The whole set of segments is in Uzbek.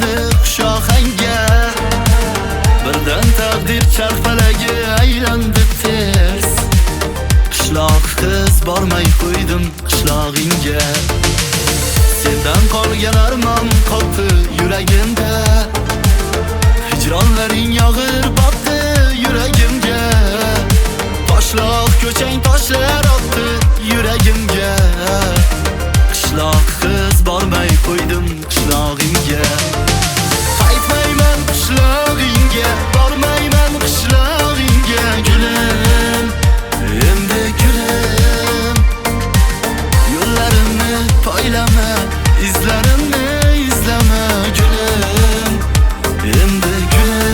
keldi qushog'ingga. Birdan taqdir charxpalagi aylandi ters. Qishloq qiz bormay qo'ydim qishlog'ingga. Sendan qolgan armon qoldi yuragimda. Hijronlaring yog'ir botdi yuragimga. Toshloq ko'chang toshlar otdi yuragimga. Qishloq qiz bormay qo'ydim qishlog'ingga. Qaytmayman qishlog'ingga, bormayman qishlog'ingga gulim. Endi gulim, yo'llarimni poylama, izlarimni izlama gulim. Endi gulim.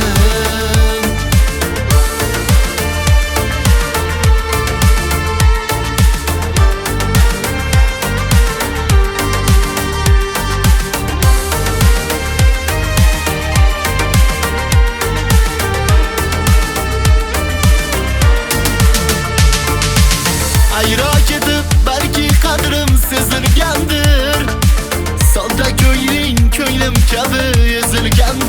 Ayro ketib balki qadrim sezilgandir. Sodda ko'ngling ko'nglim kabi ezilgandir.